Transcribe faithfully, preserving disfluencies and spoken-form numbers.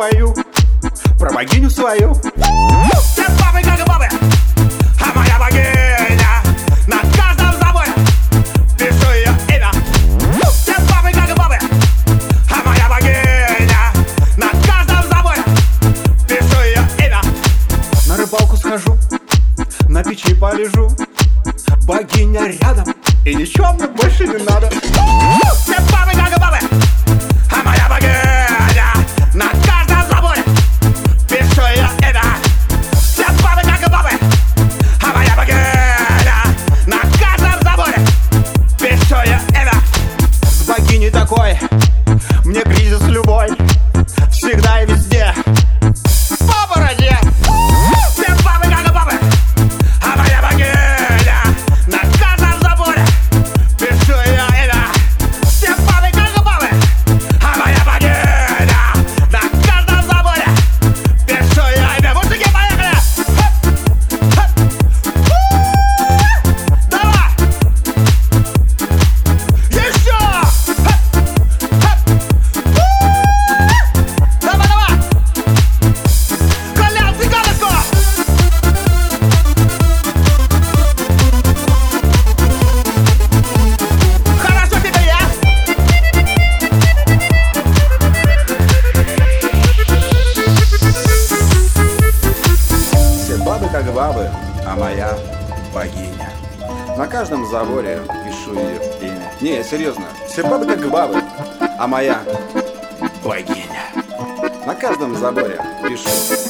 пою про богиню свою. Все бабы как бабы, а моя богиня на каждом заборе пишу ее имя. Все бабы как бабы, а моя богиня на каждом заборе пишу ее имя. На рыбалку схожу, на печи полежу, богиня рядом, и ничего мне больше не надо. Все бабы как бабы, а моя богиня на каждом заборе пишу ее имя. Все бабы как бабы, а моя богиня на каждом заборе пишу ее имя. С богиней такой мне кризис любой, всегда и везде по бороде. Все бабы как бабы, а моя богиня на каждом заборе пишу ее имя. Все бабы как бабы, а моя богиня на каждом заборе пишу ее имя. Мужики, поехали! Хэп, хэп. У-у-у! Давай! Еще! Хэп, хэп. У-у-у! Давай, давай! Колян, цыганочку! Хорошо тебе, я? Все бабы как бабы, а моя богиня. На каждом заборе пишу ее имя. Не, серьезно, все бабы как бабы, а моя богиня. На каждом заборе пишу